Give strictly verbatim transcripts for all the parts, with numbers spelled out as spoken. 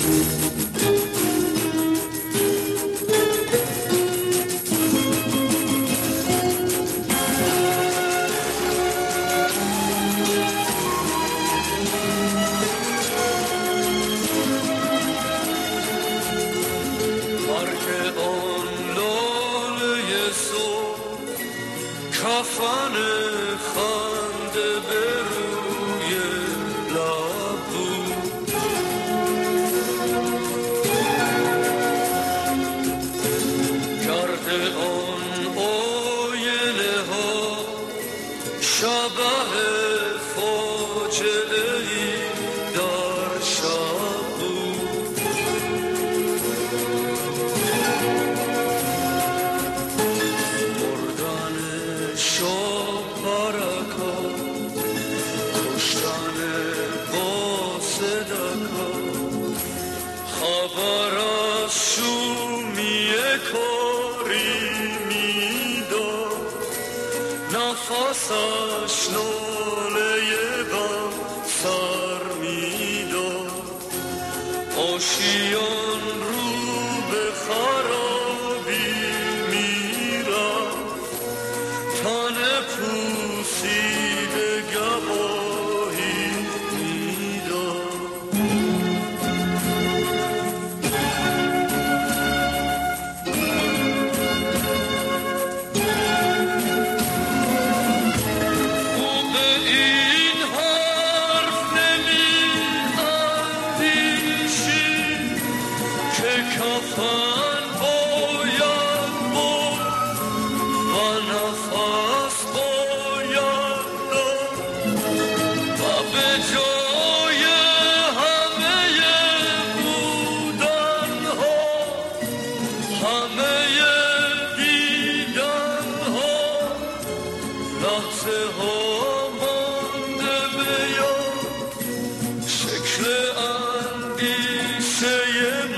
کفن خنده به روی لب بود، گرد آن آینه ها شبح فاجعه ای در شب بود. خبر از شومی کاری میداد، نفسش ناله غم سر میداد، آشیان رو به خرابی میرفت، تن پوسیده گواهی میداد. کفن باید بود و نفس باید داد و به جای همه بودن ها همه دیدن ها لحظه ها مانده به یاد، شکل اندیشه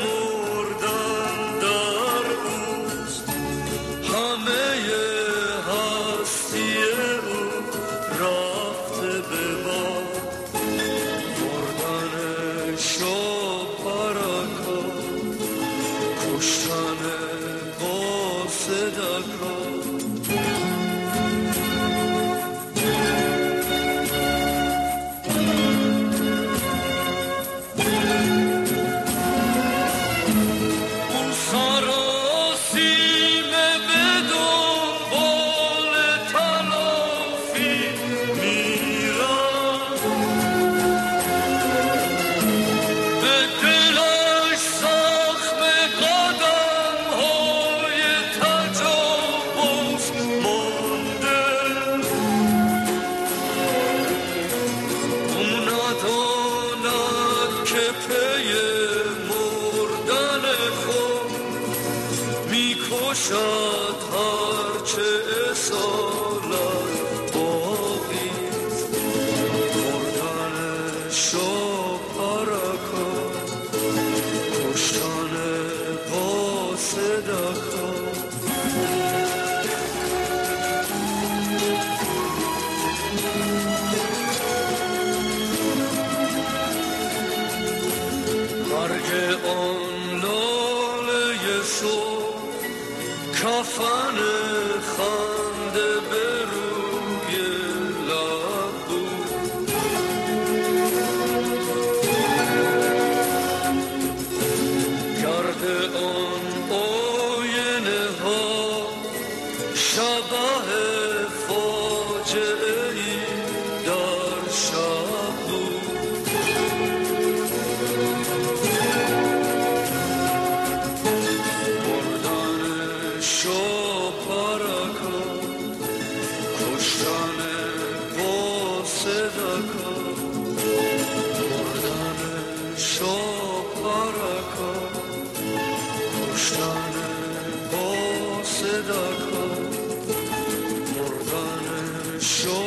شد هرچه سالت باقیست، مردن شب حرکات، کشتن با صدقات. مرگ آن لاله صبح کفن خنده به روی لب بود، گرد آن آینه ها شبح فاجعه ای در شب بود. شب حرکات، کشتن با صدقات، مردن شب حرکات، کشتن با صدقات، مردن شب